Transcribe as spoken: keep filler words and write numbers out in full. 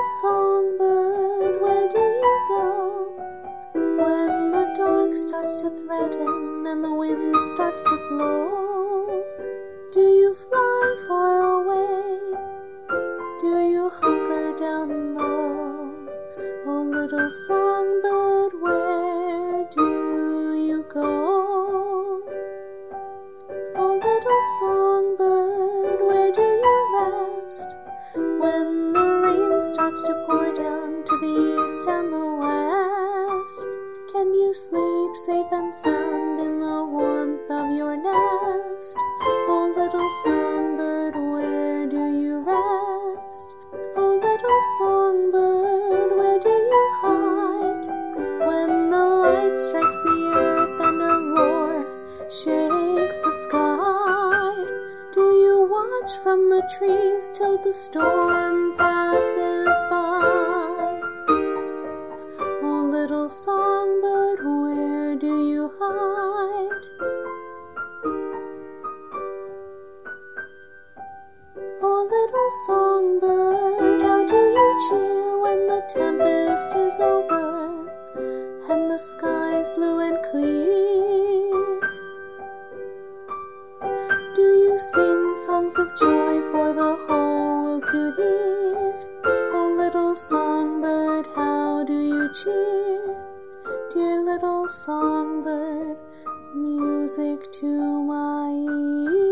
little songbird, where do you go when the dark starts to threaten and the wind starts to blow? Do you fly far away? Do you hunker down low? Oh, little songbird, where do you go? Oh, little songbird, where do you rest when the rain starts to pour down to the east and the west? Can you sleep safe and sound in the warmth of your nest? Oh, little songbird, where do you rest? Oh, little songbird, where do you hide when the light strikes the earth and a roar shakes the sky? Do you watch from the trees till the storm passes by? Oh, little songbird, where do you hide? Oh, little songbird, how do you cheer when the tempest is over and the sky's blue and clear? Do you sing songs of joy for the whole world to hear? Oh, little songbird, how do you cheer? Dear little songbird, music to my ear.